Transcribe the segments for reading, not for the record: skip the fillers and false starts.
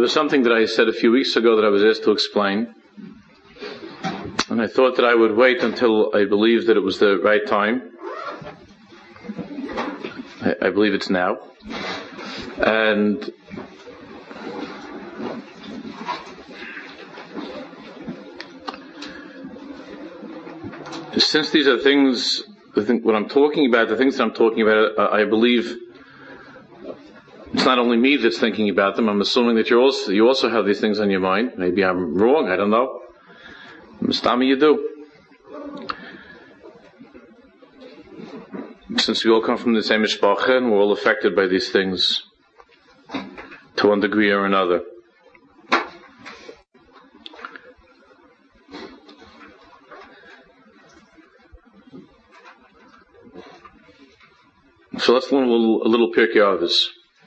was something that I said a few weeks ago that I was asked to explain. And I thought that I would wait until I believed that it was the right time. I believe it's now. And since these are things, what I'm talking about, the things that I'm talking about, I believe it's not only me that's thinking about them. I'm assuming that you also have these things on your mind. Maybe I'm wrong, I don't know. Mustami, you do. Since we all come from the same mishpacha and we're all affected by these things to one degree or another. So let's learn a little Pirkei Avos.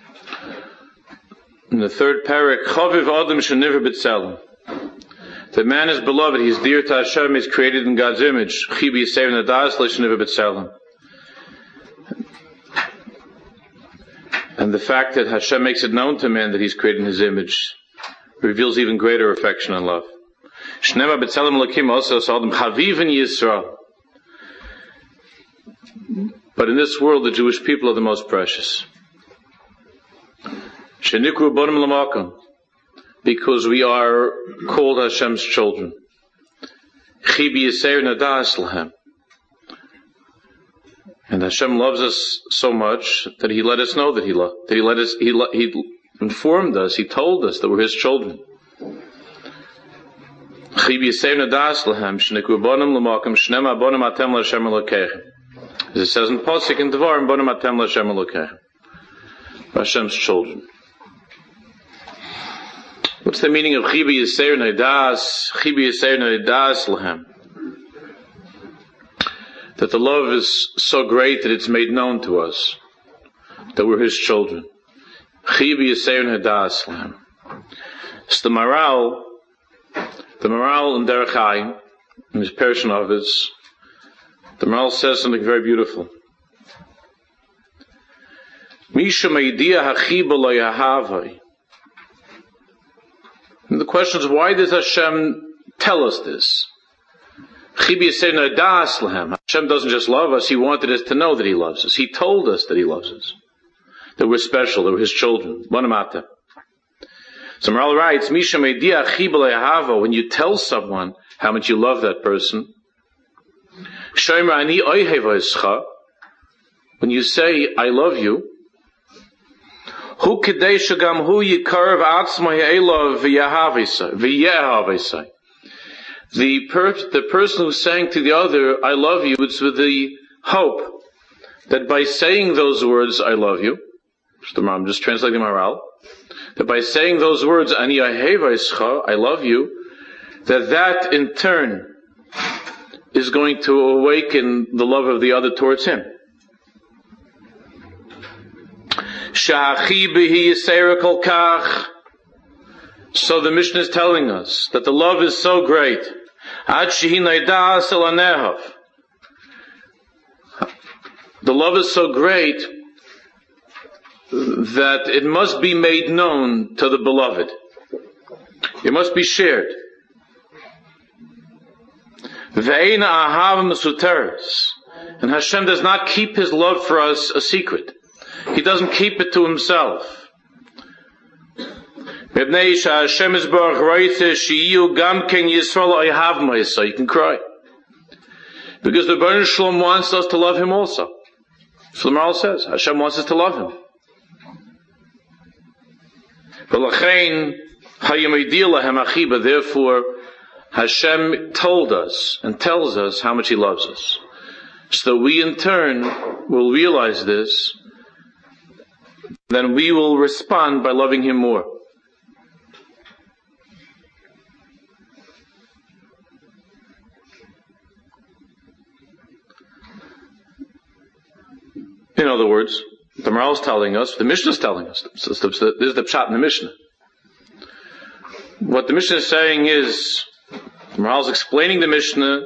In the third parak, Chaviv Adam Sheniver B'Tzelem. The man is beloved, he's dear to Hashem, he's created in God's image. Chibi Yisayv Nadas L'Sheniver B'Tzelem. And the fact that Hashem makes it known to man that he's created in his image reveals even greater affection and love. Shnema B'Tzelem L'Kim also Adam Chaviv in Yisrael. But in this world, the Jewish people are the most precious. Shenikru Bonim L'Makom, because we are called Hashem's children. Chibi Yisayr Nadas Lahem. And Hashem loves us so much that He let us know that He loved. He informed us, He told us that we're His children. Chibi Yisayr Nadas Lahem, Shenikru Bonim L'Makom, Shnema Bonim Atem L'Hashem Elokeichem. As it says in Pasuk in Devarim, Bonim Atem L'Hashem Elokeichem. Hashem's children. What's the meaning of Chibi Yisayr Nadas? Chibi Yisayr Nadas Lahem. That the love is so great that it's made known to us that we're His children. Chibi Yisayr Nadas Lahem. It's the Maral in Derech Hayim, in his Persian of his. The Maral says something very beautiful. Misha Meidia Hachiba Lo Yahavai. And the question is, why does Hashem tell us this? Chibi Yisayr Nadas Lahem. Hashem doesn't just love us, He wanted us to know that He loves us. He told us that He loves us. That we're special, that we're His children. Bonamata. So Maral writes, Misha Meidia Hachiba Lo Yahava, when you tell someone how much you love that person, Shomer Ani Oihev Escha, when you say, I love you, Hu Kedei Shagam Hu Yikarav Atzma Ye'elav V'Yehavesai. The person who's saying to the other, I love you, it's with the hope that by saying those words, I love you, I'm just translating Maral, that by saying those words, Ani Oihev I love you, that in turn is going to awaken the love of the other towards him. So the Mishnah is telling us that the love is so great. The love is so great that it must be made known to the beloved. It must be shared. And Hashem does not keep His love for us a secret. He doesn't keep it to Himself. You can cry. Because the Baruch Shalom wants us to love Him also. So the Maral says, Hashem wants us to love Him. Therefore, Hashem told us and tells us how much He loves us. So that we in turn will realize this, then we will respond by loving Him more. In other words, the Maral is telling us, the Mishnah is telling us, this is the pshat in the Mishnah. What the Mishnah is saying is, the Maral is explaining the Mishnah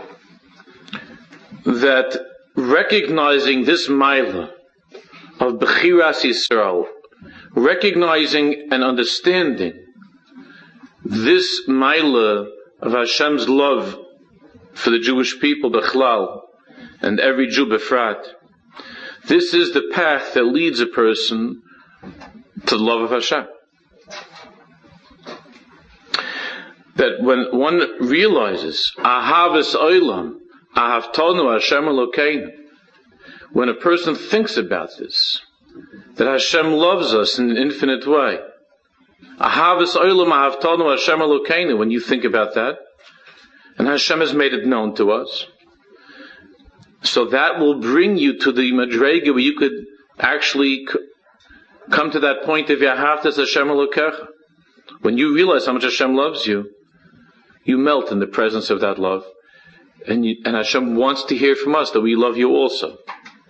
that recognizing this Maila of Bechiras Yisrael, recognizing and understanding this Maila of Hashem's love for the Jewish people, Bechlal, and every Jew Befrat, this is the path that leads a person to the love of Hashem. That when one realizes, Ahavas Olam, Ahavtonu Hashem Elokeinu, when a person thinks about this, that Hashem loves us in an infinite way, Ahavas Olam, Ahavtonu Hashem Elokeinu, when you think about that, and Hashem has made it known to us, so that will bring you to the Madrega where you could actually come to that point of Yahavtas Hashem Elokecha. When you realize how much Hashem loves you, you melt in the presence of that love. And Hashem wants to hear from us that we love you also.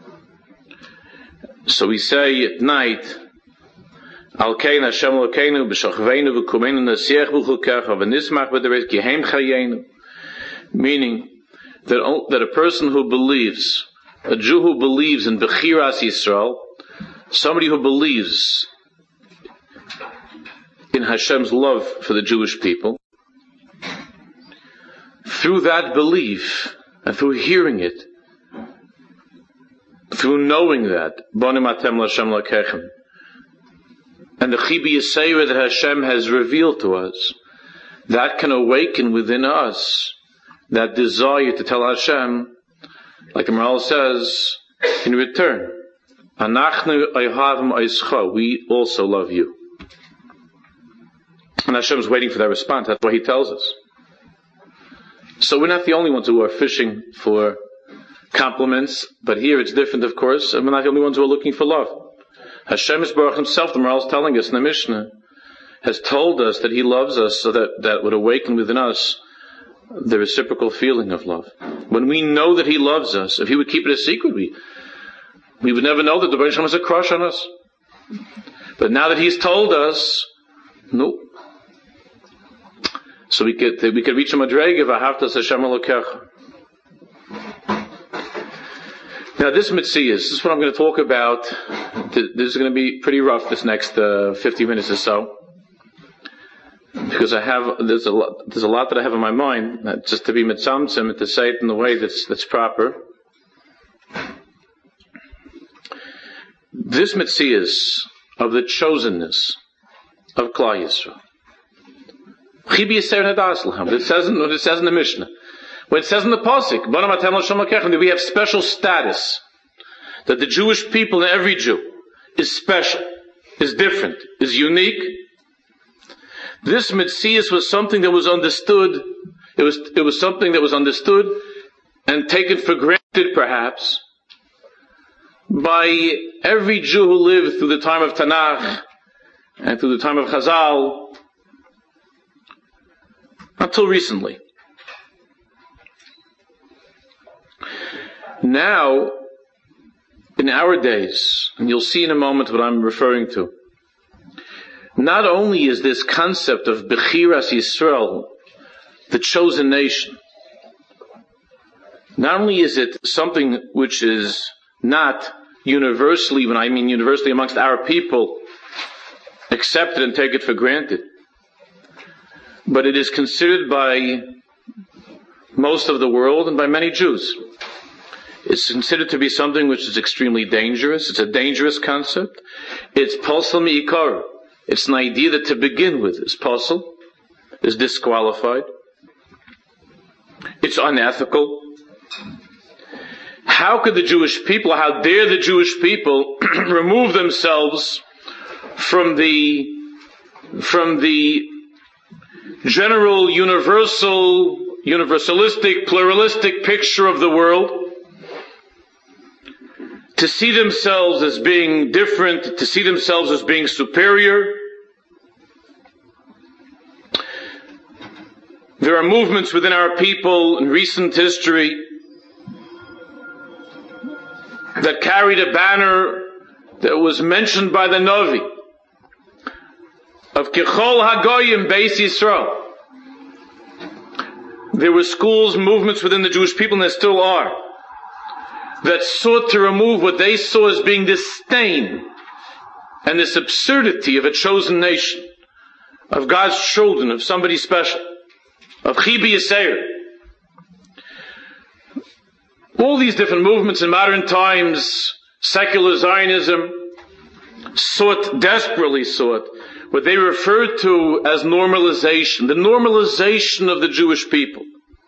So we say at night, Al-Kein Hashem Elokeinu b'shachveinu v'kumeinu nasiach b'chukecha v'nismach b'derech kihem chayenu. Meaning that a person who believes, a Jew who believes in Bechiras Yisrael, somebody who believes in Hashem's love for the Jewish people, through that belief, and through hearing it, through knowing that, and the Chibi Yisayra that Hashem has revealed to us, that can awaken within us that desire to tell Hashem, like the Maharal says, in return, we also love you. And Hashem is waiting for that response. That's why He tells us. So we're not the only ones who are fishing for compliments, but here it's different, of course, and we're not the only ones who are looking for love. Hashem is Baruch Himself, the Maharal is telling us in the Mishnah, has told us that He loves us, so that would awaken within us the reciprocal feeling of love. When we know that He loves us, if He would keep it a secret, we would never know that the Baruch Hashem has a crush on us. But now that He's told us, no. So we could reach a madrega of Ahavtas Hashem Elokecha. Now this Metzias, this is what I'm going to talk about. This is going to be pretty rough this next 50 minutes or so. Because there's a lot that I have in my mind, just to be mitzamtzim and to say it in the way that's proper. This Metzias of the chosenness of Klal Yisrael. What it says in the Mishnah. When it says in the Pasuk, that we have special status, that the Jewish people and every Jew is special, is different, is unique. This Metzias was something that was understood. It was something that was understood and taken for granted, perhaps, by every Jew who lived through the time of Tanakh and through the time of Chazal, until recently. Now, in our days, and you'll see in a moment what I'm referring to, not only is this concept of Bechiras Yisrael, the chosen nation, not only is it something which is not universally, when I mean universally amongst our people, accepted and taken for granted, but it is considered by most of the world and by many Jews. It's considered to be something which is extremely dangerous. It's a dangerous concept. It's posel mi'ikar. It's an idea that to begin with is posel, is disqualified. It's unethical. How could the Jewish people, how dare the Jewish people remove themselves from the general, universalistic, pluralistic picture of the world, to see themselves as being different, to see themselves as being superior. There are movements within our people in recent history that carried a banner that was mentioned by the Navi of Kechol Hagoyim Beis Yisrael. There were schools, movements within the Jewish people, and there still are, that sought to remove what they saw as being the stain and this absurdity of a chosen nation, of God's children, of somebody special, of Chibi Yisrael. All these different movements in modern times, secular Zionism, desperately sought what they referred to as normalization, the normalization of the Jewish people.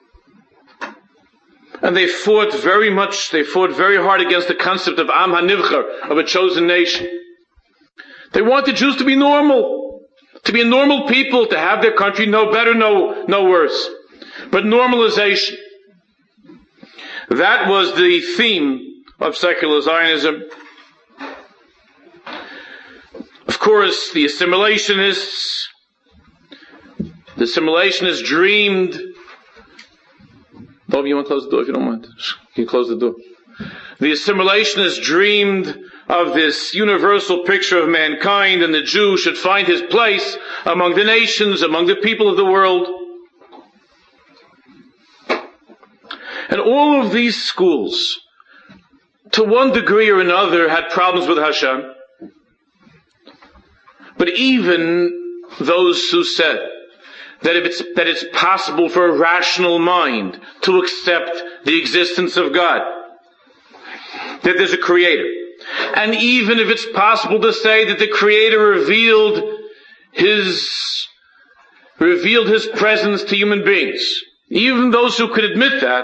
And they fought very hard against the concept of Am HaNivchar, of a chosen nation. They wanted Jews to be normal, to be a normal people, to have their country no better, no worse. But normalization. That was the theme of secular Zionism. Of course, the assimilationists dreamed. Bob, you want to close the door if you don't mind? You can close the door. The assimilationists dreamed of this universal picture of mankind, and the Jew should find his place among the nations, among the people of the world. And all of these schools, to one degree or another, had problems with Hashem. But even those who said that it's possible for a rational mind to accept the existence of God, that there's a creator, and even if it's possible to say that the creator revealed his presence to human beings, even those who could admit that,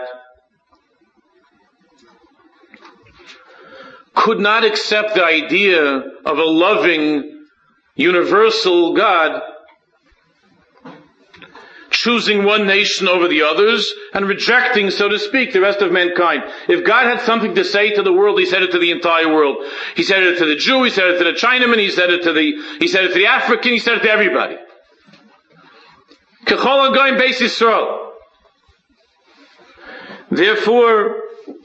could not accept the idea of a loving, universal God choosing one nation over the others and rejecting, so to speak, the rest of mankind. If God had something to say to the world, He said it to the entire world. He said it to the Jew, He said it to the Chinaman, He said it to the African, He said it to everybody. Kechol HaGoyim Beis Yisrael. Therefore,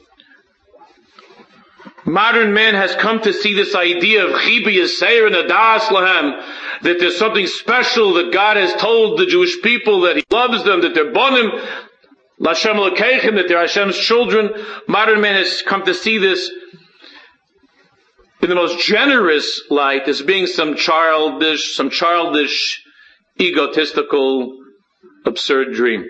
modern man has come to see this idea of Chibi Yisrael and Adas Lahem, that there's something special that God has told the Jewish people, that He loves them, that they're bonim, Lashem Elokeichem, that they're Hashem's children. Modern man has come to see this in the most generous light as being some childish, egotistical, absurd dream.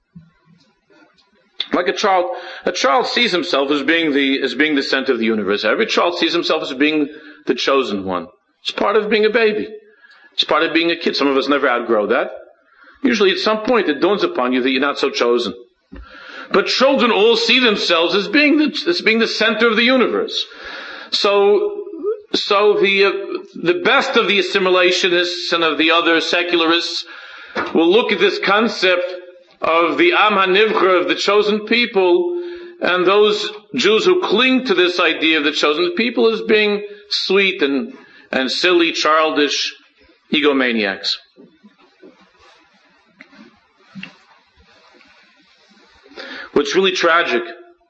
Like a child sees himself as being the center of the universe. Every child sees himself as being the chosen one. It's part of being a baby. It's part of being a kid. Some of us never outgrow that. Usually at some point it dawns upon you that you're not so chosen. But children all see themselves as being the center of the universe. So the best of the assimilationists and of the other secularists will look at this concept of the Am HaNivchar, of the chosen people, and those Jews who cling to this idea of the chosen people as being sweet and silly, childish egomaniacs. What's really tragic,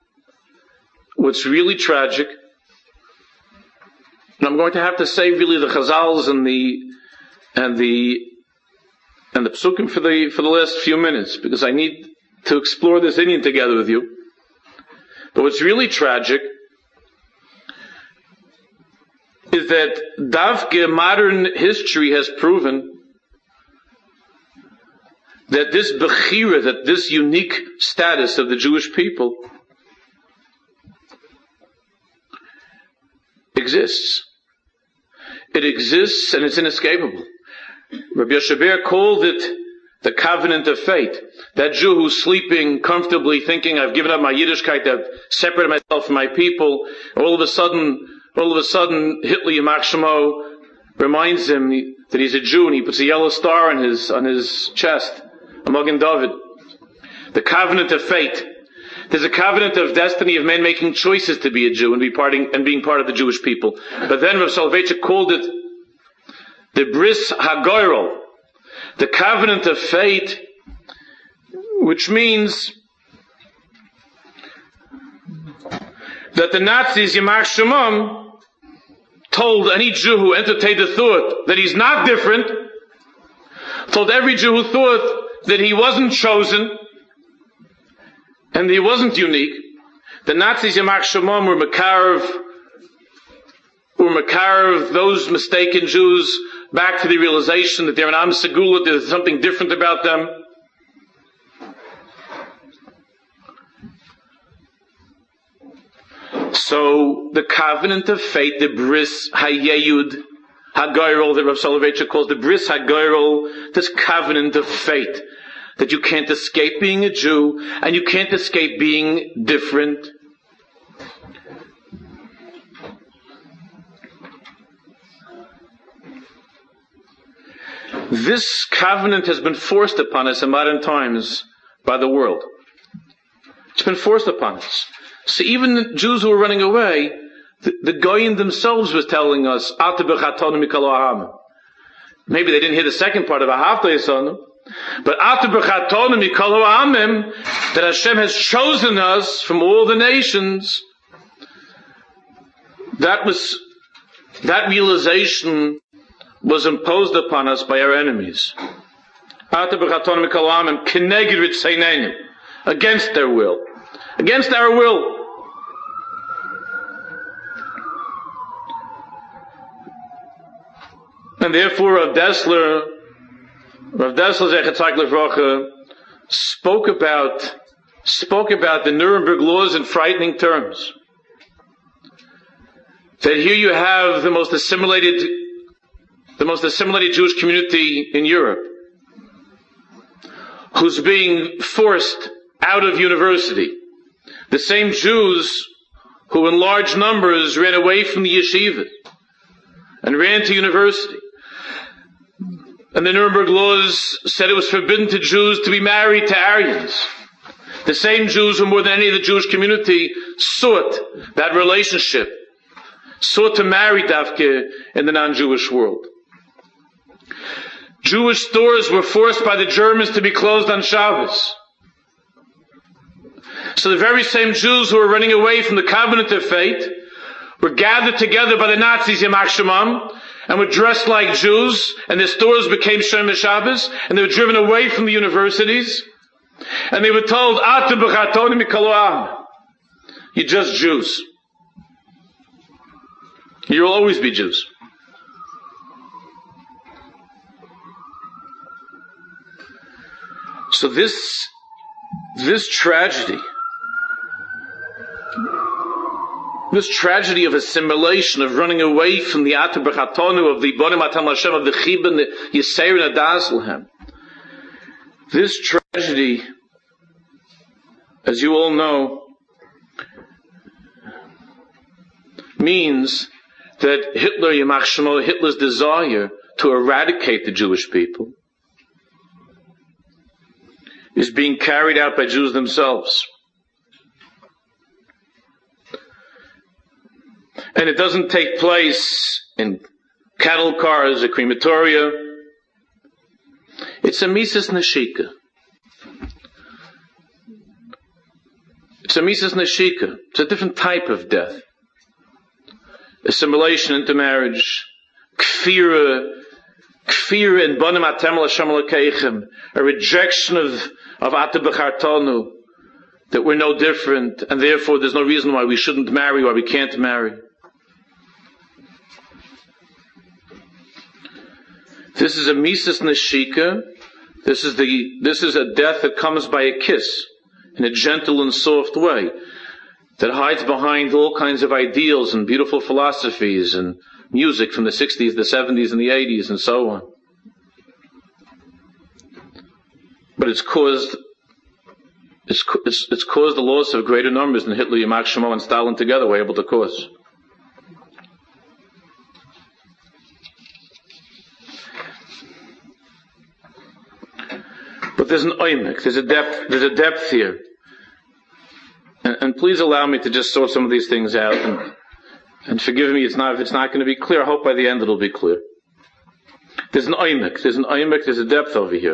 and I'm going to have to say really the Chazals and the Psukim for the last few minutes, because I need to explore this Indian together with you. But what's really tragic is that Davke modern history has proven that this Bechira, that this unique status of the Jewish people exists. It exists and it's inescapable. Rabbi Yoshe called it the covenant of fate. That Jew who's sleeping comfortably thinking, I've given up my Yiddishkeit, I've separated myself from my people, all of a sudden, Hitler Yamach Shemo reminds him that he's a Jew, and he puts a yellow star on his chest, a Magen David. The covenant of fate. There's a covenant of destiny of men making choices to be a Jew and being part of the Jewish people. But then Rav Soloveitchik called it the Bris HaGoyrol, the covenant of fate, which means that the Nazis, Yamach Shemam, told any Jew who entertained the thought that he's not different, told every Jew who thought that he wasn't chosen and he wasn't unique, the Nazis, Yamach Shemam, were Makarev or makar those mistaken Jews back to the realization that they're an Am Segula, there's something different about them. So the covenant of fate, the bris hayeyud hagoyrol, that Rav Soloveitchik calls the bris hagoyrol, this covenant of fate, that you can't escape being a Jew and you can't escape being different. This covenant has been forced upon us in modern times by the world. It's been forced upon us. So even the Jews who were running away, the Goyim themselves was telling us, maybe they didn't hear the second part of Ahavta Yisonu, but that Hashem has chosen us from all the nations. That realization was imposed upon us by our enemies. Against their will. Against our will. And therefore Rav Dessler Zechat Levracha spoke about the Nuremberg laws in frightening terms. That here you have the most assimilated Jewish community in Europe, who's being forced out of university. The same Jews who in large numbers ran away from the yeshiva and ran to university. And the Nuremberg laws said it was forbidden to Jews to be married to Aryans. The same Jews who more than any of the Jewish community sought that relationship, sought to marry Davke in the non-Jewish world. Jewish stores were forced by the Germans to be closed on Shabbos. So the very same Jews who were running away from the covenant of fate were gathered together by the Nazis, Yamach Shemam, and were dressed like Jews, and their stores became Shomer Shabbos, and they were driven away from the universities, and they were told, you're just Jews. You'll always be Jews. So this tragedy of assimilation, of running away from the Ata B'chatonu, of the Bonim Atam Hashem, of the Chiban, the Yisayr and Adazlehem. This tragedy, as you all know, means that Hitler, Yamach Shemo, Hitler's desire to eradicate the Jewish people is being carried out by Jews themselves. And it doesn't take place in cattle cars or crematoria. It's a Mises Neshika. It's a Mises Neshika. It's a different type of death. Assimilation into marriage. Kfira and Bonim Atem L'Shem L'Keichem. A rejection of Ata B'chartonu. That we're no different, and therefore there's no reason why we shouldn't marry, why we can't marry. This is a Mises Neshika. This is a death that comes by a kiss, in a gentle and soft way, that hides behind all kinds of ideals and beautiful philosophies and music from the 60s, the 70s, and the 80s, and so on. But it's caused the loss of greater numbers than Hitler, Yamach Shemo, and Stalin together were able to cause. But there's an oimek, there's a depth here. And please allow me to just sort some of these things out, and forgive me if it's not going to be clear. I hope by the end it'll be clear. There's an oimek, there's a depth over here.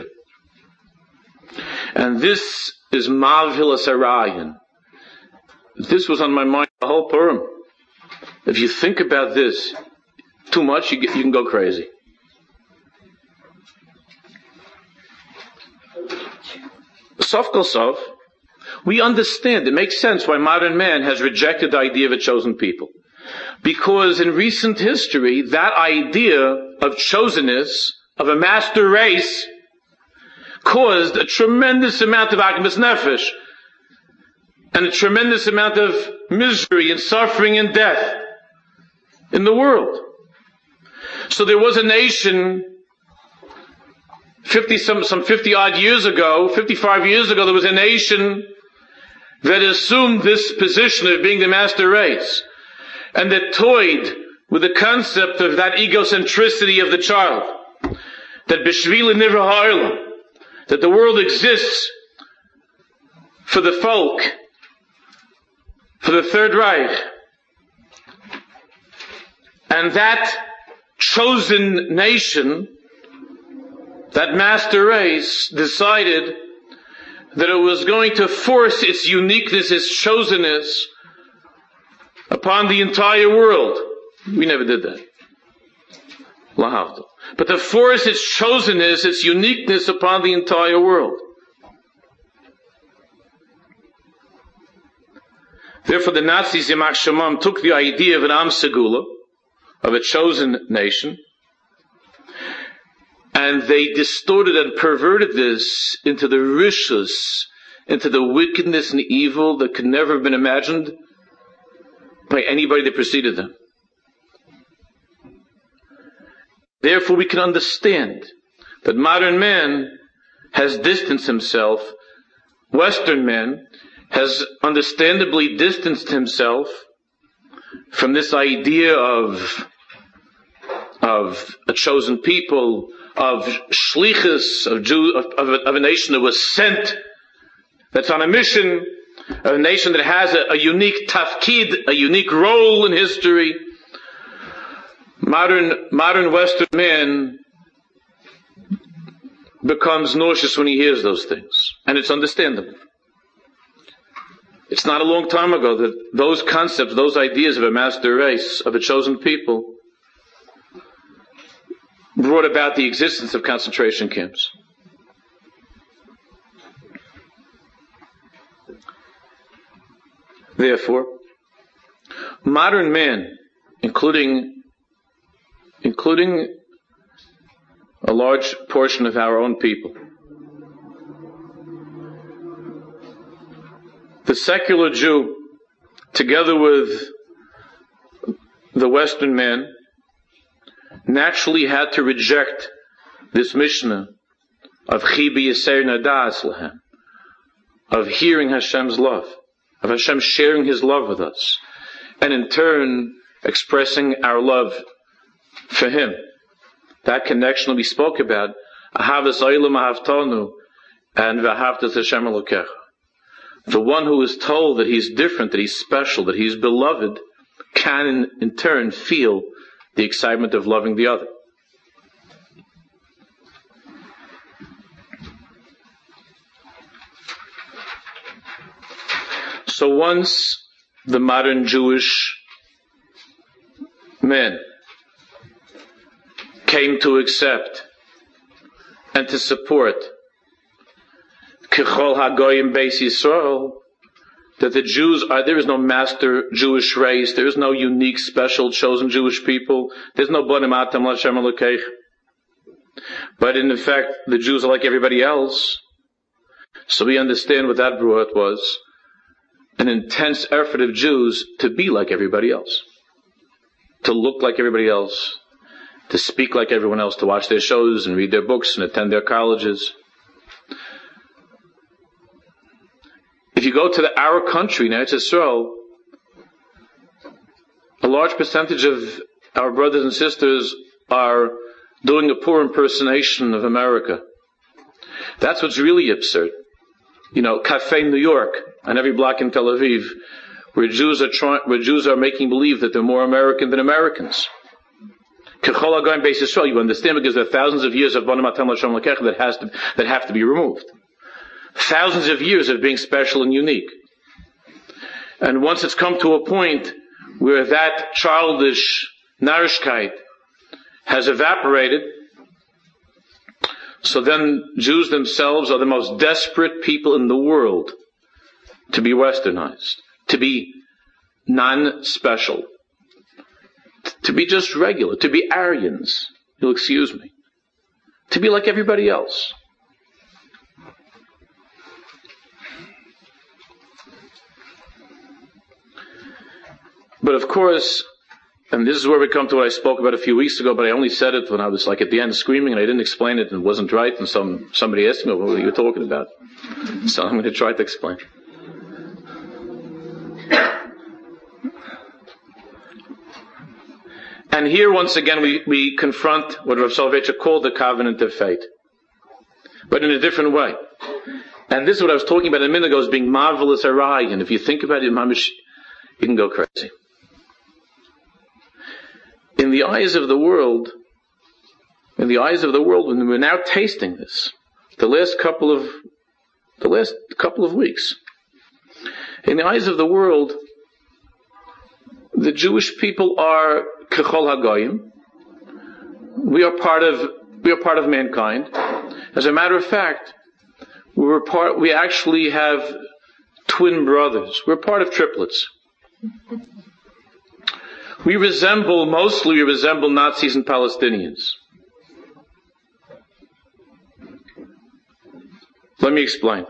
And this is Mavhilas Arayan. This was on my mind the whole Purim. If you think about this too much, you can go crazy. Sof kol sof, we understand, it makes sense why modern man has rejected the idea of a chosen people. Because in recent history, that idea of chosenness, of a master race, caused a tremendous amount of akmas nefesh, and a tremendous amount of misery and suffering and death in the world. So there was a nation 50 odd years ago, 55 years ago, there was a nation that assumed this position of being the master race, and that toyed with the concept of that egocentricity of the child, that b'shvili nivra ha'olam, that the world exists for the folk, for the Third Reich, and that chosen nation, that master race, decided that it was going to force its uniqueness, its chosenness upon the entire world. We never did that. Lahavdil. But to force its chosenness, its uniqueness upon the entire world. Therefore the Nazis, Yamach Shemam, took the idea of an Am Segula, of a chosen nation, and they distorted and perverted this into the rishus, into the wickedness and evil that could never have been imagined by anybody that preceded them. Therefore we can understand that modern man has distanced himself, Western man has understandably distanced himself from this idea of a chosen people, of shlichus, of a nation that was sent, that's on a mission, a nation that has a unique tafkid, a unique role in history. Modern Western man becomes nauseous when he hears those things. And it's understandable. It's not a long time ago that those concepts, those ideas of a master race, of a chosen people, brought about the existence of concentration camps. Therefore, modern man, including a large portion of our own people, the secular Jew, together with the Western man, naturally had to reject this Mishnah of Chibi Yisei Nadas Lahem, of hearing Hashem's love, of Hashem sharing His love with us, and in turn expressing our love for Him. That connection that we spoke about, Ahavas Olam Ahavtanu, and V'ahavtas Hashem Elokecha. The one who is told that he's different, that he's special, that he's beloved, can in turn feel the excitement of loving the other. So once the modern Jewish men came to accept and to support Kechol Hagoyim Beis Yisrael, that the Jews are, there is no master Jewish race, there is no unique, special, chosen Jewish people, there's no Bonim Atam L'Hashem Elokeich. But in effect, the Jews are like everybody else. So we understand what that brought was an intense effort of Jews to be like everybody else, to look like everybody else, to speak like everyone else, to watch their shows and read their books and attend their colleges. If you go to our country, now it's Israel, a large percentage of our brothers and sisters are doing a poor impersonation of America. That's what's really absurd. You know, Cafe New York, on every block in Tel Aviv, where Jews are making believe that they're more American than Americans. Kechol Hagoyim Beis Yisrael, you understand, because there are thousands of years of Bonim Atam L'Hashem Elokeich that have to be removed. Thousands of years of being special and unique. And once it's come to a point where that childish narishkeit has evaporated, so then Jews themselves are the most desperate people in the world to be westernized, to be non-special, to be just regular, to be Aryans, you'll excuse me, to be like everybody else. But of course, and this is where we come to what I spoke about a few weeks ago, but I only said it when I was like at the end screaming and I didn't explain it and it wasn't right, and somebody asked me what you were talking about. So I'm going to try to explain. And here once again we confront what Rav Soloveitchik called the covenant of fate, but in a different way. And this is what I was talking about a minute ago as being marvelous arai, and if you think about it, mamish, you can go crazy. In the eyes of the world, when we're now tasting this, the last couple of weeks, in the eyes of the world, the Jewish people are kechol hagoyim. We are part of mankind. As a matter of fact, we actually have twin brothers. We're part of triplets. We resemble Nazis and Palestinians. Let me explain.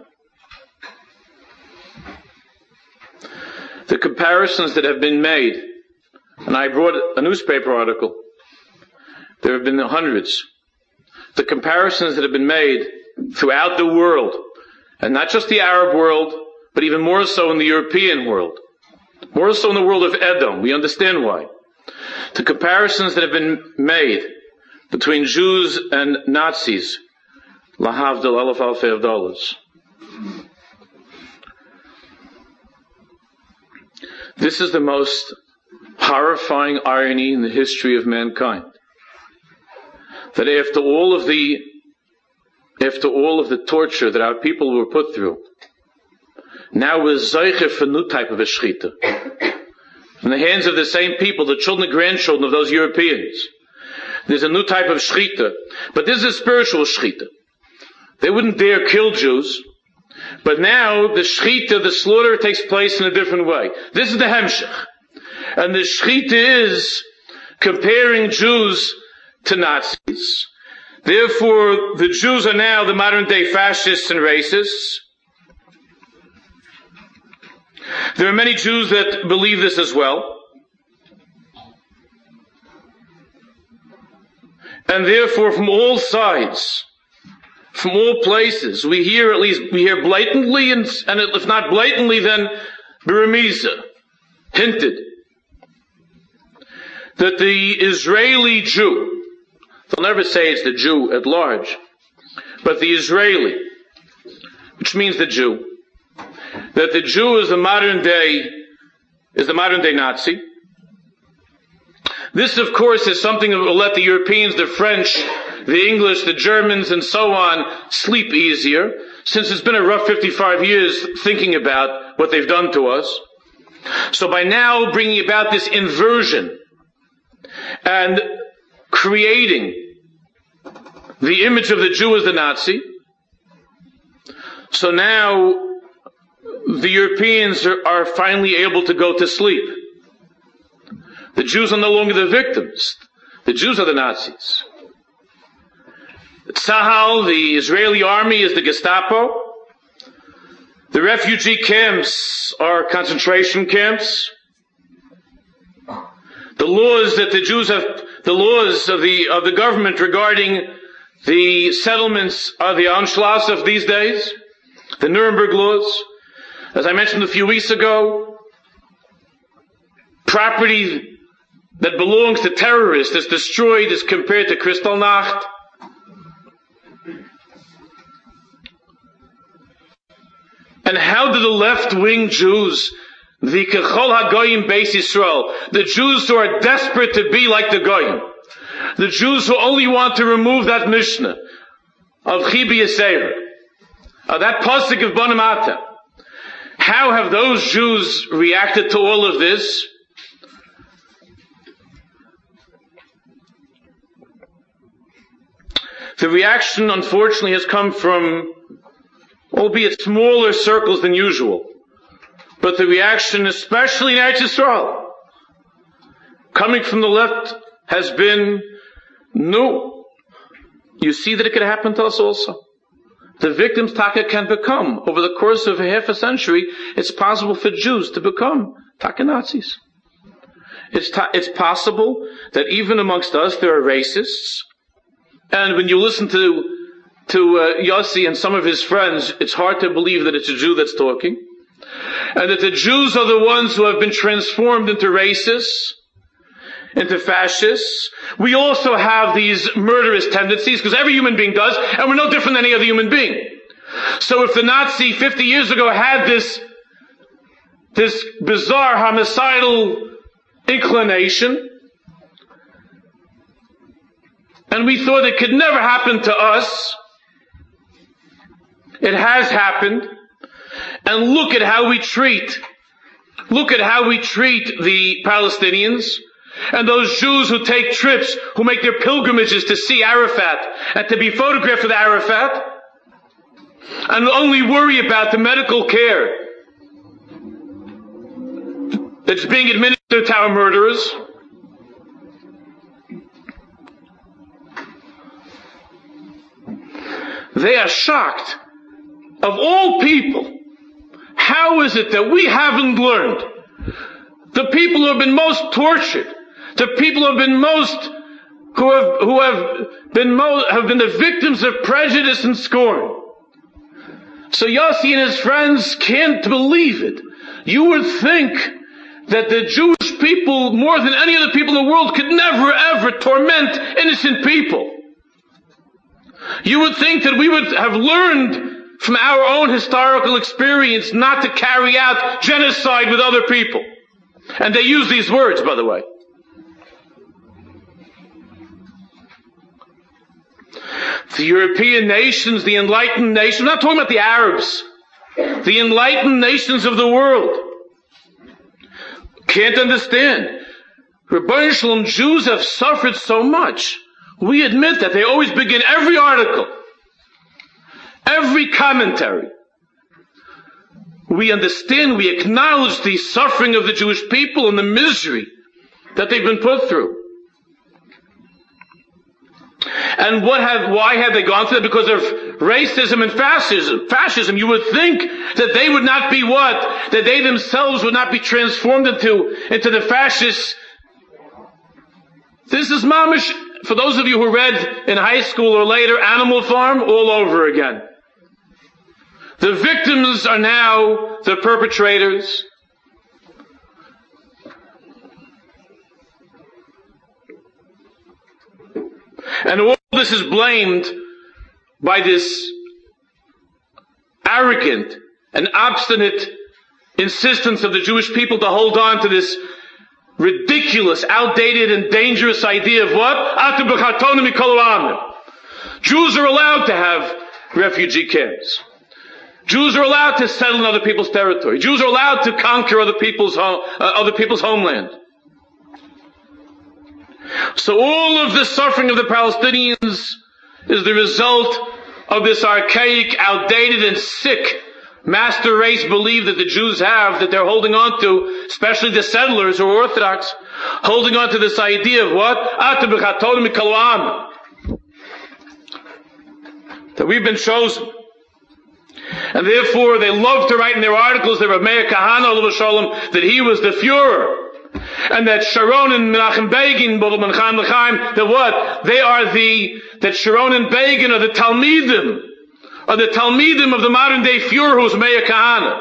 The comparisons that have been made, and I brought a newspaper article, there have been hundreds. The comparisons that have been made throughout the world, and not just the Arab world, but even more so in the European world, more so in the world of Edom. We understand why. The comparisons that have been made between Jews and Nazis, lahavdil alaf alfei of dollars. This is the most horrifying irony in the history of mankind. That after all of the torture that our people were put through, now we're zeicher for a new type of a shechita. In the hands of the same people, the children and grandchildren of those Europeans. There's a new type of shechita. But this is a spiritual shechita. They wouldn't dare kill Jews. But now the shechita, the slaughter, takes place in a different way. This is the hemshech. And the shechita is comparing Jews to Nazis. Therefore, the Jews are now the modern day fascists and racists. There are many Jews that believe this as well. And therefore, from all sides, from all places, we hear blatantly, and if not blatantly, then beremiza, hinted, that the Israeli Jew, they'll never say it's the Jew at large, but the Israeli, which means the Jew, that the Jew is the modern day Nazi. This, of course, is something that will let the Europeans, the French, the English, the Germans, and so on, sleep easier, since it's been a rough 55 years thinking about what they've done to us. So by now bringing about this inversion and creating the image of the Jew as the Nazi, so now the Europeans are finally able to go to sleep. The Jews are no longer the victims. The Jews are the Nazis. Tzahal, the Israeli army, is the Gestapo. The refugee camps are concentration camps. The laws that the Jews have, the laws of the government regarding the settlements are the Anschluss of these days, the Nuremberg laws. As I mentioned a few weeks ago, property that belongs to terrorists is destroyed as compared to Kristallnacht. And how do the left-wing Jews, the Kechol HaGoyim Beis Yisrael, the Jews who are desperate to be like the Goyim, the Jews who only want to remove that Mishnah of Chibi Yisera, of that Pasuk of Bonim Atem, how have those Jews reacted to all of this? The reaction, unfortunately, has come from, albeit smaller circles than usual, but the reaction, especially in Eretz Yisrael, coming from the left has been, no. You see that it could happen to us also. The victims Taka can become, over the course of half a century, it's possible for Jews to become Taka Nazis. It's possible that even amongst us there are racists, and when you listen to Yossi and some of his friends, it's hard to believe that it's a Jew that's talking, and that the Jews are the ones who have been transformed into racists, into fascists. We also have these murderous tendencies, because every human being does, and we're no different than any other human being. So if the Nazi 50 years ago had this bizarre homicidal inclination, and we thought it could never happen to us, it has happened. And look at how we treat the Palestinians and those Jews who take trips, who make their pilgrimages to see Arafat and to be photographed with Arafat, and only worry about the medical care that's being administered to our murderers. They are shocked. Of all people, how is it that we haven't learned? The people who have been most tortured, the people who have been have been the victims of prejudice and scorn. So Yossi and his friends can't believe it. You would think that the Jewish people, more than any other people in the world, could never ever torment innocent people. You would think that we would have learned from our own historical experience not to carry out genocide with other people. And they use these words, by the way. The European nations, the enlightened nations, I'm not talking about the Arabs, the enlightened nations of the world, can't understand. Rebbeinu Shalom, Jews have suffered so much. We admit that. They always begin every article, every commentary. We understand, we acknowledge the suffering of the Jewish people and the misery that they've been put through. And why have they gone through that? Because of racism and fascism. You would think that they would not be that they themselves would not be transformed into the fascists. This is mamish, for those of you who read in high school or later, Animal Farm, all over again. The victims are now the perpetrators. And all this is blamed by this arrogant and obstinate insistence of the Jewish people to hold on to this ridiculous, outdated, and dangerous idea of what? Jews are allowed to have refugee camps. Jews are allowed to settle in other people's territory. Jews are allowed to conquer other people's homeland. So all of the suffering of the Palestinians is the result of this archaic, outdated, and sick master race belief that the Jews have, that they're holding on to, especially the settlers or Orthodox, holding on to this idea of what? That we've been chosen. And therefore they love to write in their articles that Meir Kahane, alav shalom, that he was the Führer. And that Sharon and Menachem Begin, that what? That Sharon and Begin are the Talmidim of the modern day Führer, who's Meir Kahane.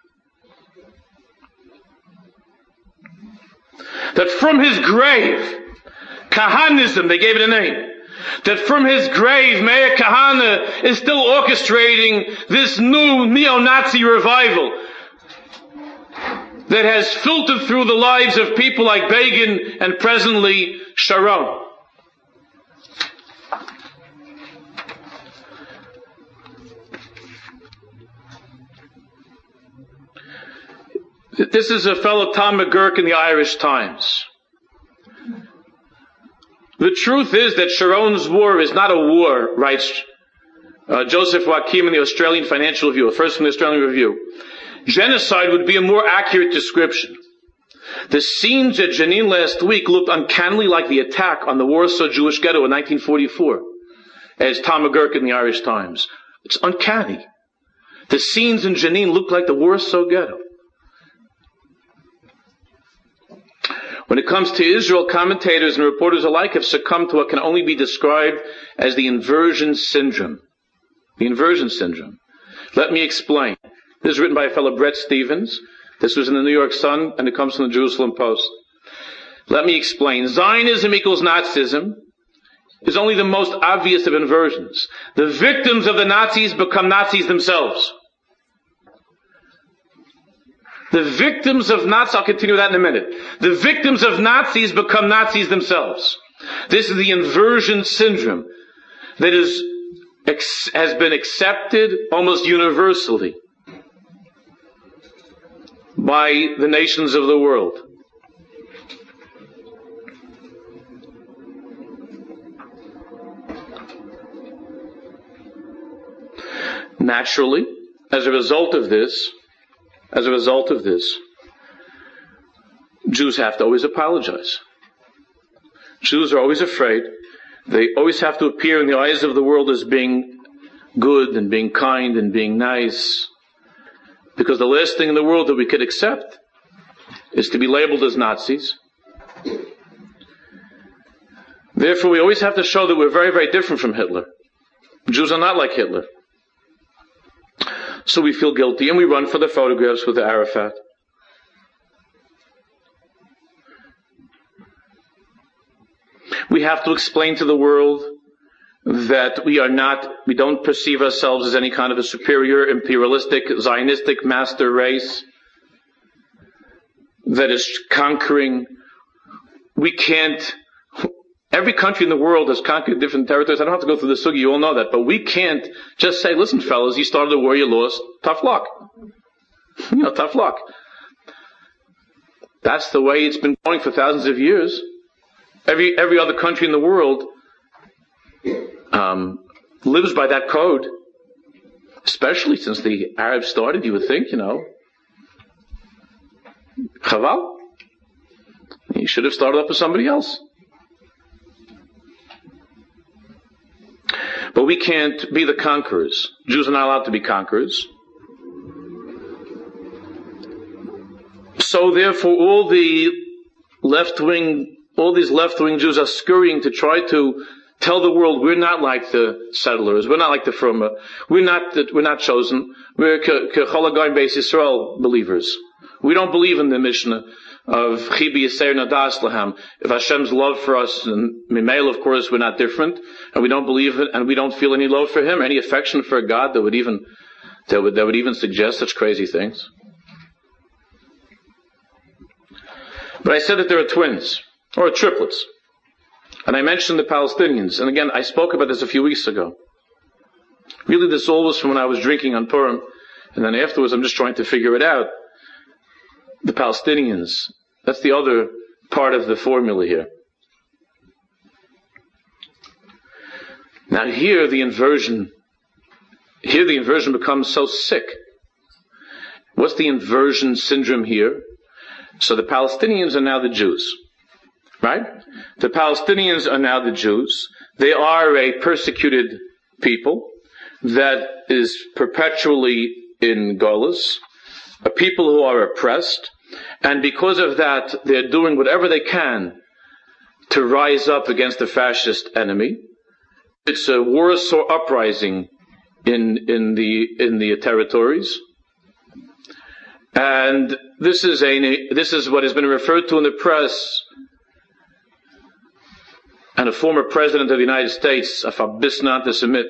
That from his grave, Kahanism, they gave it a name, that from his grave, Meir Kahane is still orchestrating this new neo-Nazi revival that has filtered through the lives of people like Begin and presently Sharon. This is a fellow Tom McGurk in the Irish Times. The truth is that Sharon's war is not a war, writes Joseph Joachim in the Australian Financial Review, first from the Australian Review. Genocide would be a more accurate description. The scenes at Jenin last week looked uncannily like the attack on the Warsaw Jewish ghetto in 1944, as Tom McGurk in the Irish Times. It's uncanny. The scenes in Jenin looked like the Warsaw ghetto. When it comes to Israel, commentators and reporters alike have succumbed to what can only be described as the inversion syndrome. The inversion syndrome. Let me explain. This is written by a fellow Brett Stevens. This was in the New York Sun, and it comes from the Jerusalem Post. Let me explain. Zionism equals Nazism is only the most obvious of inversions. The victims of the Nazis become Nazis themselves. The victims of Nazis, I'll continue that in a minute. The victims of Nazis become Nazis themselves. This is the inversion syndrome that has been accepted almost universally by the nations of the world. Naturally, as a result of this, Jews have to always apologize. Jews are always afraid. They always have to appear in the eyes of the world as being good and being kind and being nice. Because the last thing in the world that we could accept is to be labeled as Nazis. Therefore, we always have to show that we're very, very different from Hitler. Jews are not like Hitler. So we feel guilty and we run for the photographs with Arafat. We have to explain to the world that we don't perceive ourselves as any kind of a superior, imperialistic, Zionistic master race that is conquering. Every country in the world has conquered different territories. I don't have to go through the sugi, you all know that. But we can't just say, listen fellas, you started a war, you lost, tough luck. Tough luck. That's the way it's been going for thousands of years. Every other country in the world lives by that code. Especially since the Arabs started, you would think, Chaval. You should have started up with somebody else. But we can't be the conquerors. Jews are not allowed to be conquerors. So therefore all these left-wing Jews are scurrying to try to tell the world we're not like the settlers, we're not like the Fruma, we're not chosen, we're Kecholagayim Beis Yisrael believers. We don't believe in the Mishnah of Chibi Yisrael Nadas Lahem. If Hashem's love for us, and Mimail, of course, we're not different, and we don't believe it, and we don't feel any love for Him, any affection for a God that would even suggest such crazy things. But I said that there are twins, or triplets. And I mentioned the Palestinians, and again, I spoke about this a few weeks ago. Really, this all was from when I was drinking on Purim, and then afterwards I'm just trying to figure it out. The Palestinians, that's the other part of the formula here. Now here the inversion becomes so sick. What's the inversion syndrome here? So the Palestinians are now the Jews. Right? The Palestinians are now the Jews. They are a persecuted people that is perpetually in Golus, a people who are oppressed, and because of that, they're doing whatever they can to rise up against the fascist enemy. It's a Warsaw uprising in the territories. And this is what has been referred to in the press, and a former president of the United States, Afabisnat Semit.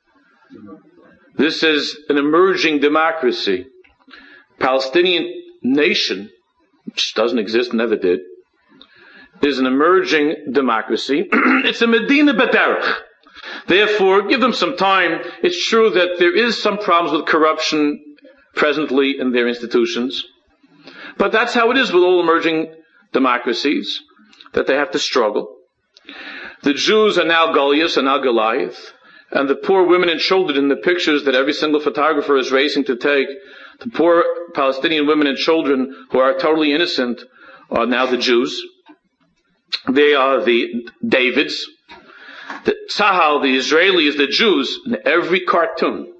This is an emerging democracy. Palestinian nation, which doesn't exist, never did, is an emerging democracy. It's a Medina B'derech. Therefore, give them some time. It's true that there is some problems with corruption presently in their institutions. But that's how it is with all emerging democracies, that they have to struggle. The Jews are now Goliath, are now Goliath, and the poor women and children in the pictures that every single photographer is racing to take, the poor Palestinian women and children who are totally innocent, are now the Jews. They are the Davids. The Tzahal, the Israelis, the Jews, in every cartoon,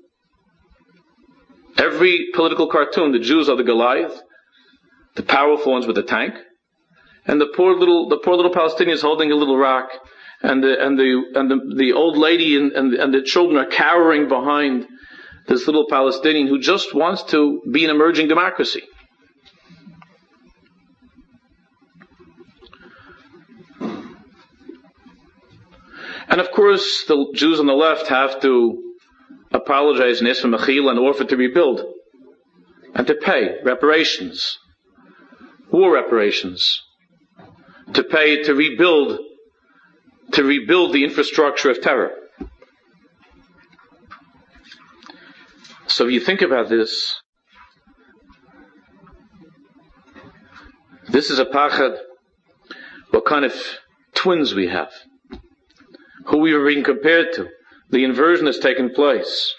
every political cartoon, the Jews are the Goliath, the powerful ones with the tank, and the poor little Palestinians holding a little rock, and the old lady and the children are cowering behind this little Palestinian who just wants to be an emerging democracy. And of course, the Jews on the left have to apologize in Isra Mechila and offer to rebuild and to pay reparations, war reparations, to pay to rebuild the infrastructure of terror. So if you think about this, this is a pachad, what kind of twins we have, who we are being compared to, the inversion has taken place.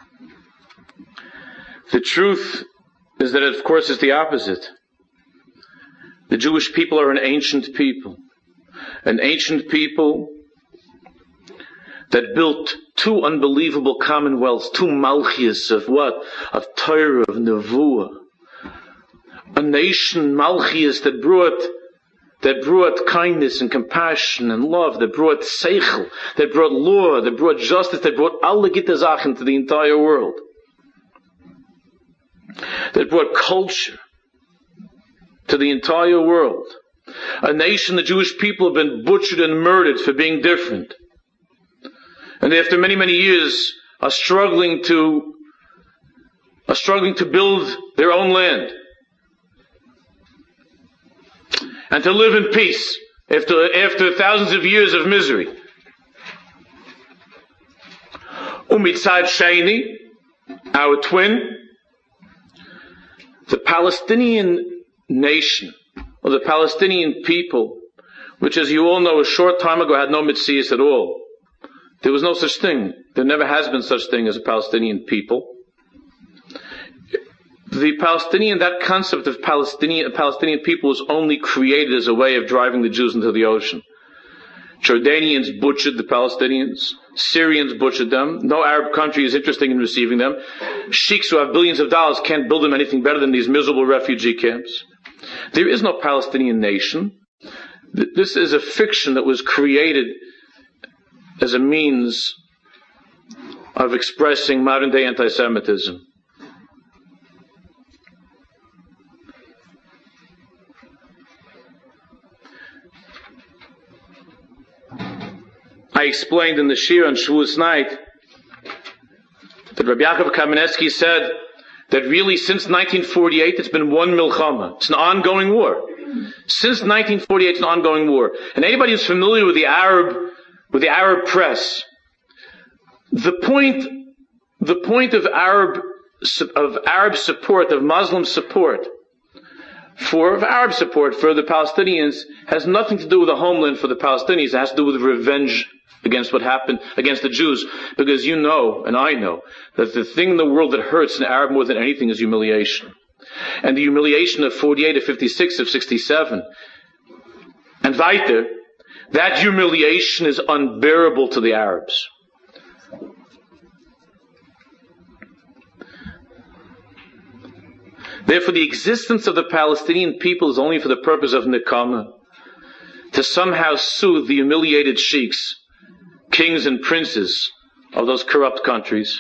The truth is that it, of course, is the opposite. The Jewish people are an ancient people that built two unbelievable commonwealths, two malchias of what? Of Torah, of Nevuah. A nation, malchias, that brought kindness and compassion and love, that brought seichel, that brought law, that brought justice, that brought alle gitte Sachen to the entire world. That brought culture to the entire world. A nation, the Jewish people have been butchered and murdered for being different. And after many, many years are struggling to build their own land. And to live in peace after thousands of years of misery. Umitzad Sheni, our twin, the Palestinian nation, or the Palestinian people, which, as you all know, a short time ago had no Metzias at all. There was no such thing. There never has been such thing as a Palestinian people. That concept of Palestinian people was only created as a way of driving the Jews into the ocean. Jordanians butchered the Palestinians. Syrians butchered them. No Arab country is interested in receiving them. Sheikhs who have billions of dollars can't build them anything better than these miserable refugee camps. There is no Palestinian nation. This is a fiction that was created as a means of expressing modern day anti-Semitism. I explained in the Shir on Shavuos night that Rabbi Yaakov Kamenetsky said that really since 1948 it's been one milchama. It's an ongoing war. Since 1948 it's an ongoing war. And anybody who's familiar with the Arab press, the point of Arab support, of Muslim support, of Arab support for the Palestinians has nothing to do with the homeland for the Palestinians. It has to do with revenge against what happened against the Jews. Because you know, and I know, that the thing in the world that hurts an Arab more than anything is humiliation. And the humiliation of 48, of 56, of 67, and weiter, that humiliation is unbearable to the Arabs. Therefore, the existence of the Palestinian people is only for the purpose of nikama, to somehow soothe the humiliated sheikhs, kings and princes of those corrupt countries.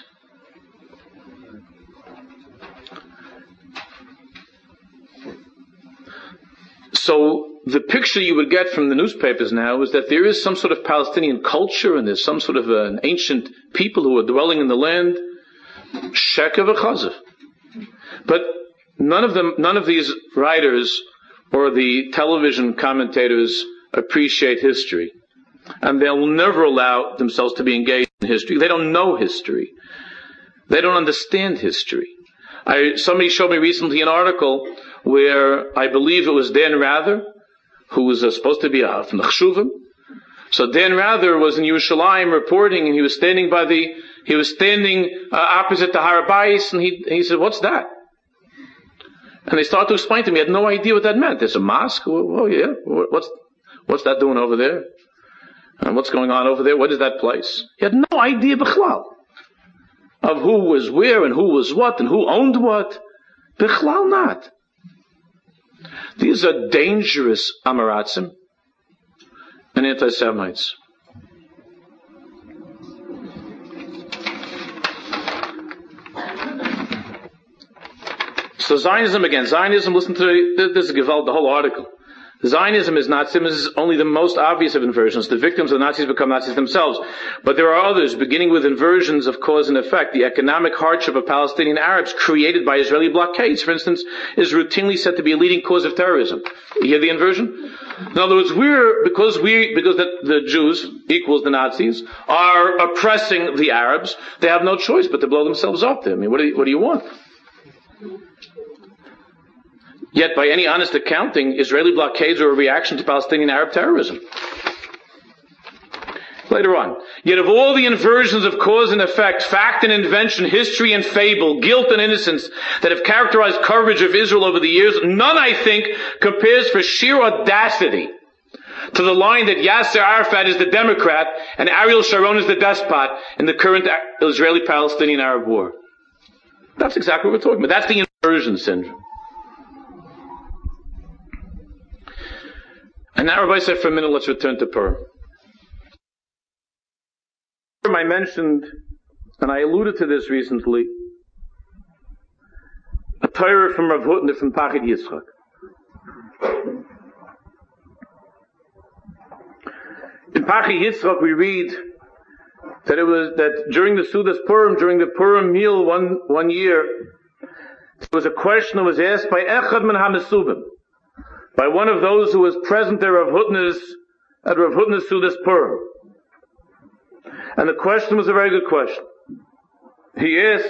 So the picture you would get from the newspapers now is that there is some sort of Palestinian culture and there's some sort of an ancient people who are dwelling in the land. Sheker v'chazav. But none of these writers or the television commentators appreciate history. And they'll never allow themselves to be engaged in history. They don't know history. They don't understand history. Somebody showed me recently an article where I believe it was Dan Rather, who was supposed to be from the Chshuvim. So Dan Rather was in Yerushalayim reporting, and he was standing opposite the Har Bayis, and he said, "What's that?" And they started to explain to me, I had no idea what that meant. There's a mosque? Oh yeah, what's that doing over there? And what's going on over there? What is that place? He had no idea bichlal of who was where and who was what and who owned what. Bichlal not. These are dangerous Amaratzim and anti-Semites. So Zionism again. Zionism, listen to this is Gewalt, the whole article. Zionism is Nazism is only the most obvious of inversions. The victims of the Nazis become Nazis themselves. But there are others, beginning with inversions of cause and effect. The economic hardship of Palestinian Arabs created by Israeli blockades, for instance, is routinely said to be a leading cause of terrorism. You hear the inversion? In other words, because the Jews equals the Nazis are oppressing the Arabs, they have no choice but to blow themselves up. I mean, what do you want? Yet, by any honest accounting, Israeli blockades are a reaction to Palestinian Arab terrorism. Later on. Yet of all the inversions of cause and effect, fact and invention, history and fable, guilt and innocence that have characterized coverage of Israel over the years, none, I think, compares for sheer audacity to the line that Yasser Arafat is the Democrat and Ariel Sharon is the despot in the current Israeli-Palestinian Arab war. That's exactly what we're talking about. That's the inversion syndrome. And now, Rabbi said, for a minute, let's return to Purim. I mentioned, and I alluded to this recently, a Torah from Rav Hutner from Pachid Yitzchak. In Pachid Yitzchak we read that during the Sudas Purim, during the Purim meal one year, there was a question that was asked by Echad min HaMesubim, by one of those who was present at Rav Hutner's Sudas Purim. And the question was a very good question. He asked,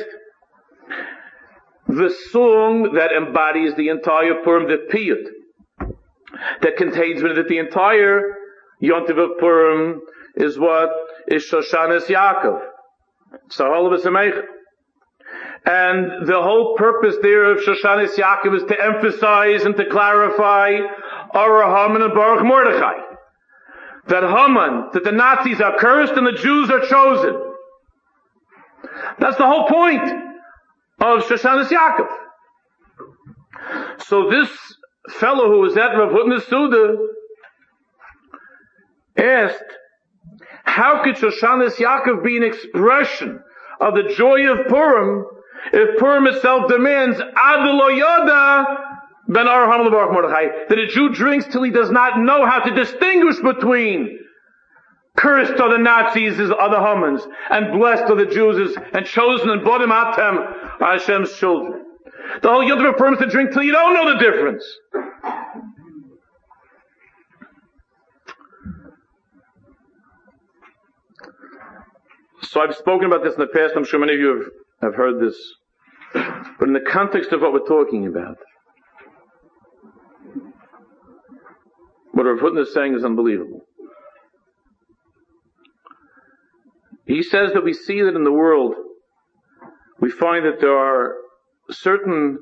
the song that embodies the entire Purim, the Piyut, that contains that the entire Yontiv of Purim is what? Is Shoshanas Yaakov. Sahol v'Sameich. And the whole purpose there of Shoshanas Yaakov is to emphasize and to clarify Ara Haman and Baruch Mordechai. That Haman, that the Nazis are cursed and the Jews are chosen. That's the whole point of Shoshanas Yaakov. So this fellow who was at Rav Hutner's Suda asked, how could Shoshanas Yaakov be an expression of the joy of Purim if Purim itself demands Ad lo yoda ben Ar Haman Baruch Mordechai, that a Jew drinks till he does not know how to distinguish between cursed are the Nazis as are the Hamans, and blessed are the Jews and chosen and Bodim Atem are Hashem's children. The whole Yom Tov Purim is to drink till you don't know the difference. So I've spoken about this in the past. I'm sure many of you have heard this. But in the context of what we're talking about, what Rav Hutner is saying is unbelievable. He says that we see that in the world, we find that there are certain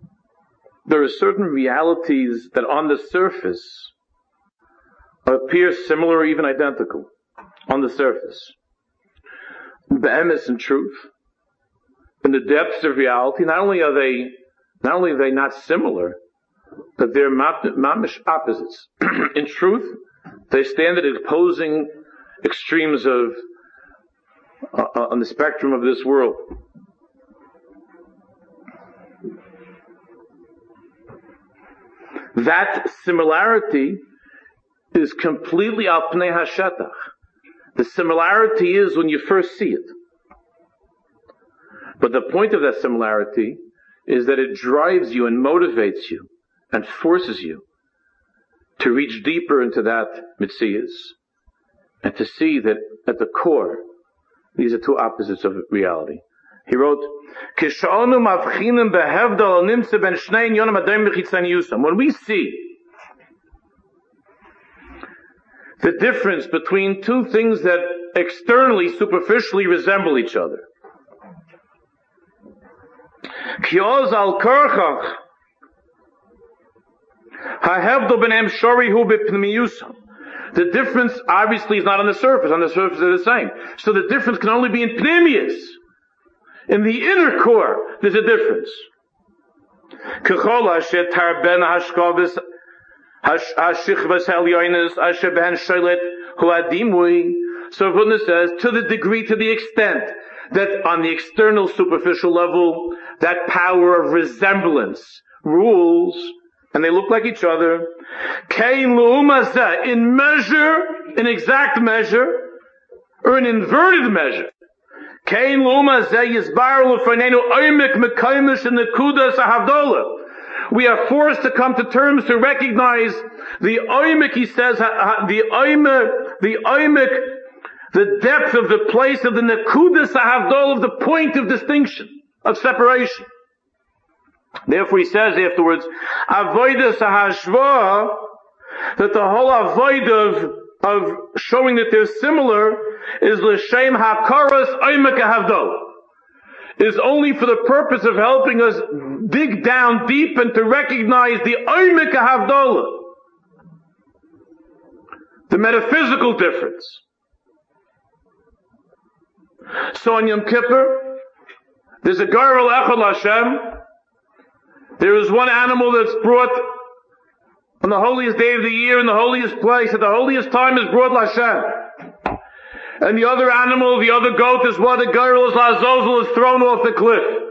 realities that on the surface appear similar or even identical on the surface. Be'emes and truth, in the depths of reality, not only are they not similar, but they're mamish opposites. In truth, they stand at opposing extremes of on the spectrum of this world. That similarity is completely al pnei hashetach. The similarity is when you first see it. But the point of that similarity is that it drives you and motivates you and forces you to reach deeper into that mitzias and to see that at the core, these are two opposites of reality. He wrote, when we see the difference between two things that externally, superficially resemble each other, The difference obviously is not on the surface. On the surface they're the same. So the difference can only be in pneumius. In the inner core, there's a difference. So Ravuna says, to the degree, to the extent, that on the external superficial level, that power of resemblance rules, and they look like each other, in measure, in exact measure, or an inverted measure, we are forced to come to terms to recognize the oimek, he says, the depth of the place of the nekudas hahavdol, of the point of distinction, of separation. Therefore he says afterwards, avodas hashva, that the whole avoid of showing that they're similar is l'shem hakaras oimek hahavdol, is only for the purpose of helping us dig down deep and to recognize the oimek hahavdol, the metaphysical difference. So on Yom Kippur, there's a Garel Echad Hashem. There is one animal that's brought on the holiest day of the year in the holiest place, at the holiest time is brought Hashem. And the other animal, the other goat, is what the Garel is Lazozel, is thrown off the cliff.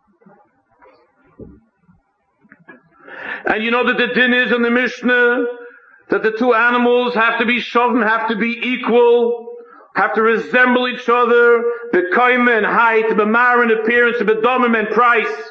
And you know that the din is in the Mishnah that the two animals have to be shoven, have to be equal, have to resemble each other, b'koyme and height, b'mar in appearance, b'domim and price.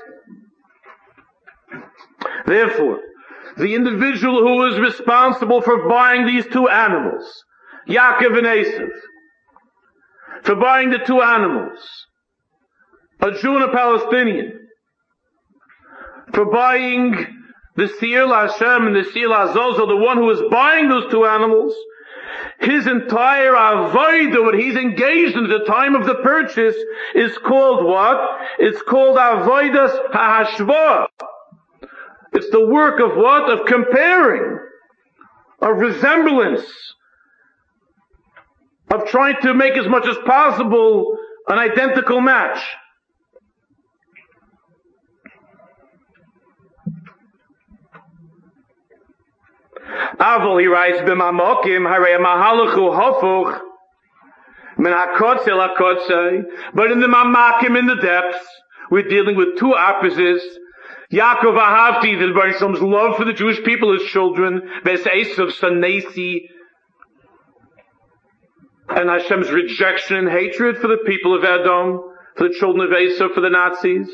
Therefore, the individual who is responsible for buying these two animals, Yaakov and Esav, for buying the two animals, a Jew and a Palestinian, for buying the Seir Hashem and the Seir Azozel, the one who is buying those two animals, his entire avodah, what he's engaged in at the time of the purchase, is called what? It's called avodas hashva. It's the work of what? Of comparing, of resemblance, of trying to make as much as possible an identical match. Aval, he writes, b'mamokim harei mahalachu hofuch min hakotze lakotze. But in the mamakim, in the depths, we're dealing with two opposites. Yaakov ahavti, the Rebbe Shalom's love for the Jewish people, his children, Ves Esav sanesi, and Hashem's rejection and hatred for the people of Edom, for the children of Esav, for the Nazis.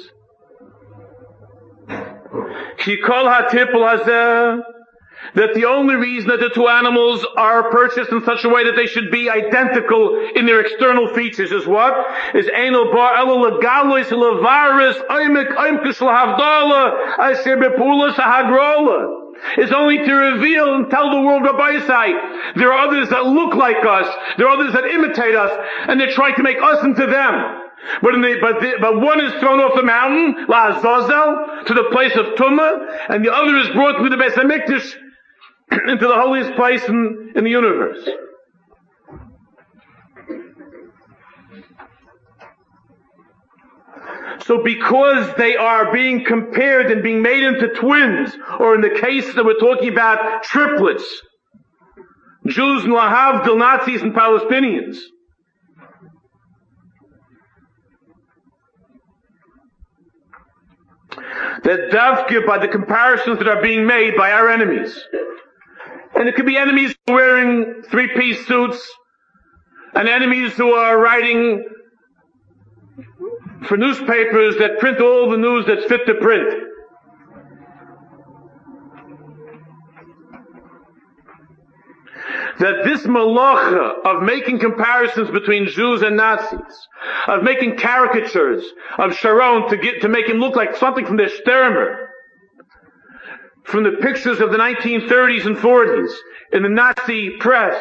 Kikol hatipul hazeh, that the only reason that the two animals are purchased in such a way that they should be identical in their external features is what? Is Eino bar elo legalois levaris oimek oimkish lahavdala asher bepulas hagrola. Is only to reveal and tell the world, Rabbi Yisai, there are others that look like us, there are others that imitate us, and they try to make us into them. But one is thrown off the mountain, La Azazel, to the place of Tumah, and the other is brought through the Beis HaMikdash into the holiest place in the universe. So because they are being compared and being made into twins, or in the case that we're talking about, triplets, Jews and Lahavdil, Nazis and Palestinians, that davke by the comparisons that are being made by our enemies. And it could be enemies wearing three-piece suits, and enemies who are writing for newspapers that print all the news that's fit to print. That this malacha of making comparisons between Jews and Nazis, of making caricatures of Sharon to make him look like something from the Sturmer, from the pictures of the 1930s and 40s in the Nazi press,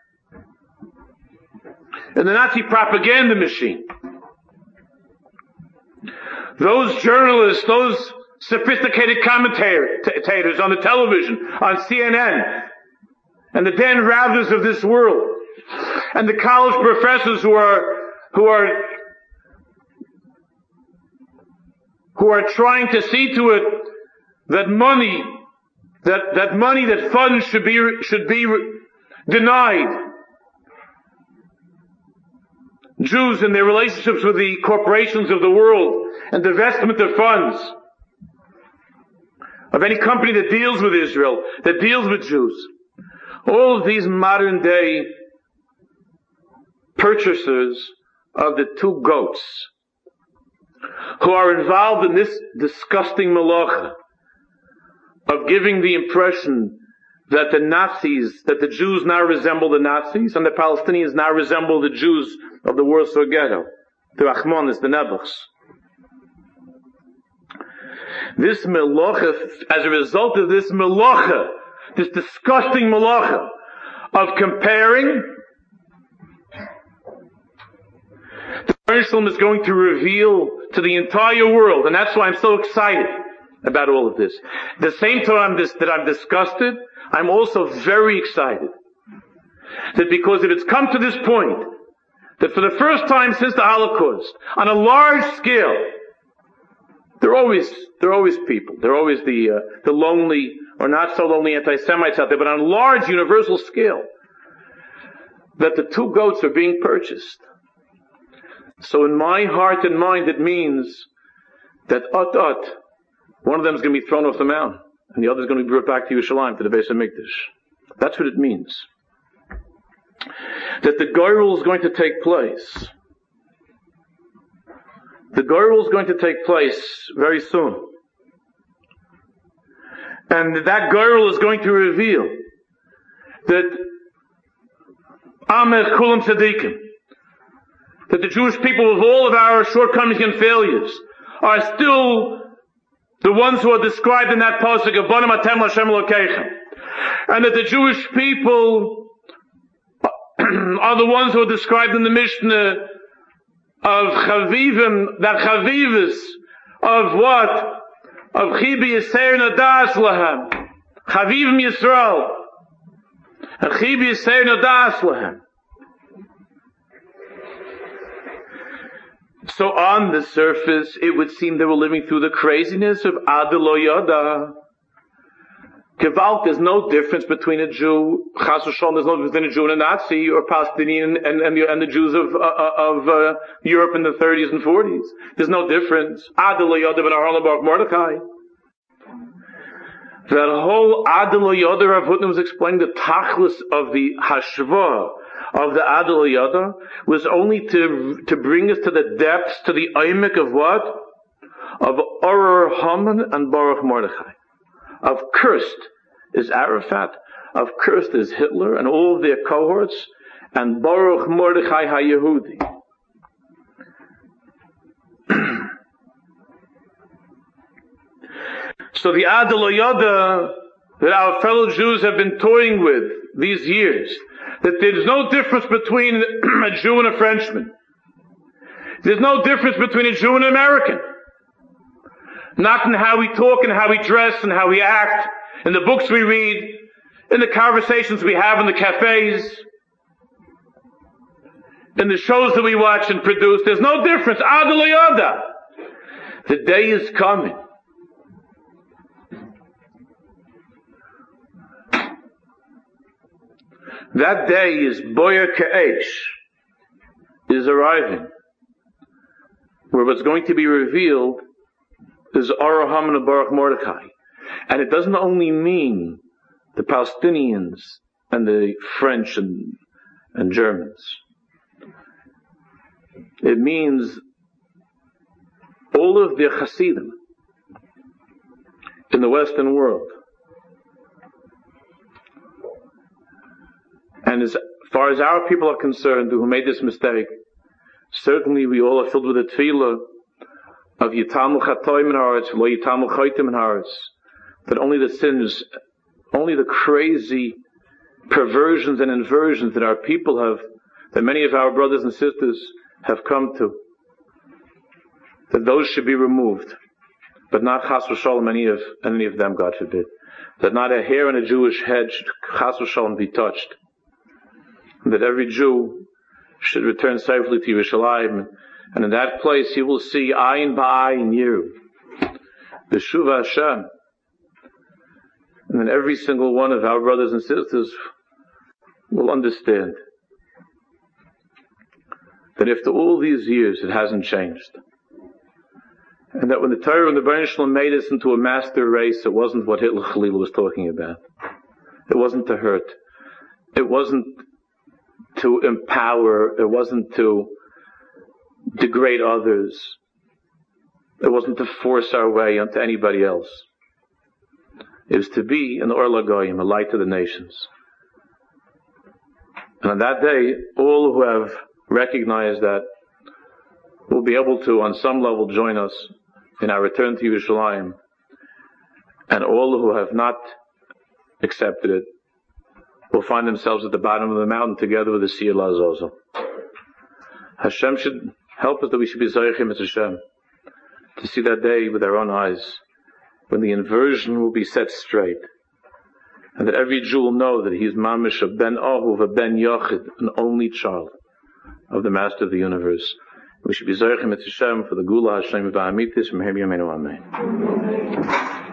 in the Nazi propaganda machine. Those journalists, those sophisticated commentators on the television, on CNN, and the Dan Rathers of this world, and the college professors who are trying to see to it that funds should be denied Jews in their relationships with the corporations of the world and divestment of funds of any company that deals with Israel, that deals with Jews. All of these modern day purchasers of the two goats who are involved in this disgusting malacha of giving the impression that the Jews now resemble the Nazis and the Palestinians now resemble the Jews of the Warsaw Ghetto, the Achmanis, the Nebuchs. This melacha, as a result of this melacha, this disgusting melacha of comparing, the Jerusalem is going to reveal to the entire world, and that's why I'm so excited about all of this. At the same time that I'm disgusted, I'm also very excited that because if it's come to this point, that for the first time since the Holocaust, on a large scale, there are always people, there are always the lonely or not so lonely anti-Semites out there, but on a large universal scale, that the two goats are being purchased. So in my heart and mind, it means that one of them is going to be thrown off the mountain, and the other is going to be brought back to Yerushalayim, to the Beis HaMikdash. That's what it means. That the Goyrel is going to take place. The Goyrel is going to take place very soon. And that Goyrel is going to reveal that Amech Kulam Tzadikim, that the Jewish people, with all of our shortcomings and failures, are still the ones who are described in that pasuk of Banim Atem L'Hashem Elokeichem, and that the Jewish people are the ones who are described in the Mishnah of Chavivim, that Chavivus of what? Of Chibi Yisrael Nadas Lahem, Chavivim Yisrael, and Chibi Yisrael Nadas Lahem. So on the surface, it would seem they were living through the craziness of Adelo Yada. Gewalt, there's no difference between a Jew, Chas v'Shalom, there's no difference between a Jew and a Nazi, or Palestinian and the Jews of Europe in the 30s and 40s. There's no difference. Adelo Yada ben Aharon Baruch Mordechai. That whole Adelo Yada, Rav Hutner was explaining the tachlis of the Hashva, of the Adelo Yada, was only to bring us to the depths, to the oimik of what? Of Oror Haman and Baruch Mordechai. Of cursed is Arafat, of cursed is Hitler and all of their cohorts, and Baruch Mordechai HaYehudi. So the Adelo Yada that our fellow Jews have been toying with these years, that there's no difference between a Jew and a Frenchman. There's no difference between a Jew and an American. Not in how we talk and how we dress and how we act, in the books we read, in the conversations we have in the cafes, in the shows that we watch and produce. There's no difference. Adelo Yada. The day is coming. That day is Boyer Ka'esh, is arriving, where what's going to be revealed is Oror Haman and Baruch Mordechai. And it doesn't only mean the Palestinians and the French and Germans. It means all of the Hasidim in the Western world. And as far as our people are concerned who made this mistake, certainly we all are filled with a tefillah of Yitamul Chatoim in our hearts, Lo Yitamul Chaitim in our hearts, that only the sins, only the crazy perversions and inversions that our people have, that many of our brothers and sisters have come to, that those should be removed. but not chas v'shalom any of them, God forbid. That not a hair on a Jewish head should chas v'shalom be touched. And that every Jew should return safely to Yerushalayim, and in that place he will see ayin ba'ayin Yeru, b'shuva Hashem. And then every single one of our brothers and sisters will understand that after all these years it hasn't changed. And that when the Torah and the Rebbeinu Shalom made us into a master race, it wasn't what Hitler Chalila was talking about. It wasn't to hurt. It wasn't to empower. It wasn't to degrade others. It wasn't to force our way onto anybody else. It was to be an Or LaGoyim, a light to the nations. And on that day, all who have recognized that will be able to, on some level, join us in our return to Yerushalayim. And all who have not accepted it will find themselves at the bottom of the mountain together with the Siyar L'Azazel. Hashem should help us that we should be Zayachim as Hashem, to see that day with our own eyes, when the inversion will be set straight, and that every Jew will know that he is Mamish, a Ben Ahuv, a Ben Yochid, an only child of the Master of the universe. We should be Zayachim as Hashem for the Gula Hashem Ba'amitis from Amen.